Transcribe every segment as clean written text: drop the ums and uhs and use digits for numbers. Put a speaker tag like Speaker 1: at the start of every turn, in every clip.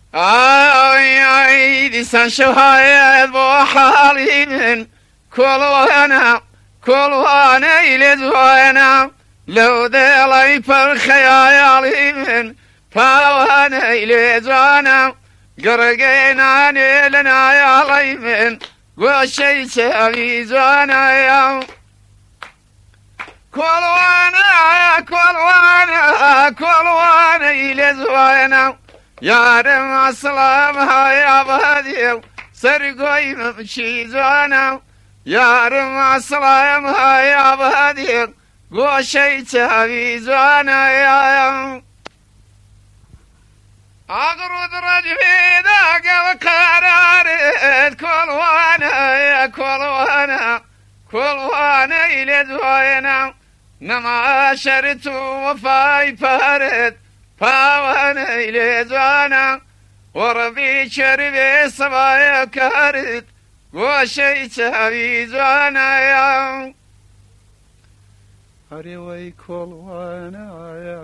Speaker 1: آي دیسان شوهاید بو حالی من كلوانا إلى لو دلي بالخيالي من فاوانا إلى زوانا قرقينا لنا يا ليمن وشي سامي زوانا يا كلوانا إلى زوانا يا رم أسلامها يا بهدي سرقوي ممشي زوانا يا رم أسلامها يا بهدي وشي سامي زوانا يا أغرد رجبي ذاك القرار كلوانا إلى زوانا نما شرت وفاي فارد فاوانا إلى زوانا وربي شربي صبايا كارد وشي سابي زوانا يا
Speaker 2: هريوي كلوانا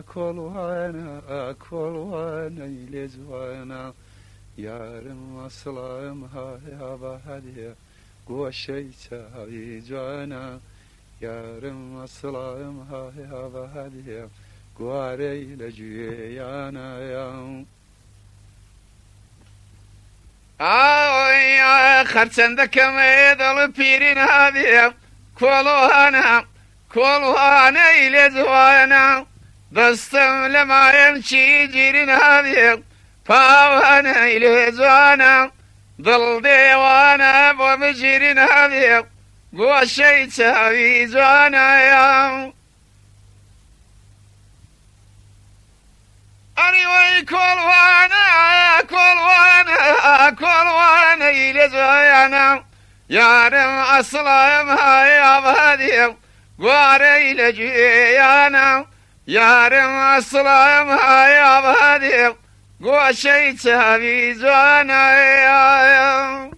Speaker 2: إلى زوانا يا رم أسلامها يا بهدي وشي سابي زوانا يا رم أسلامها يا بهدي قواري لجيانا يا
Speaker 1: يا خرسندك ميدل بيرين هذه كلوانا إلى زوانا دستم لما يمشي جيرين هذه فاوانا إلى زوانا ضل ديوانا بمجيرين هذه وشي سابي زوانا يا أريوي كلوانا إلى زوانا يا رم أسلامها يا بهدي قواري لجيانا يا رم أسلامها يا بهدي وشي سابي زوانا يا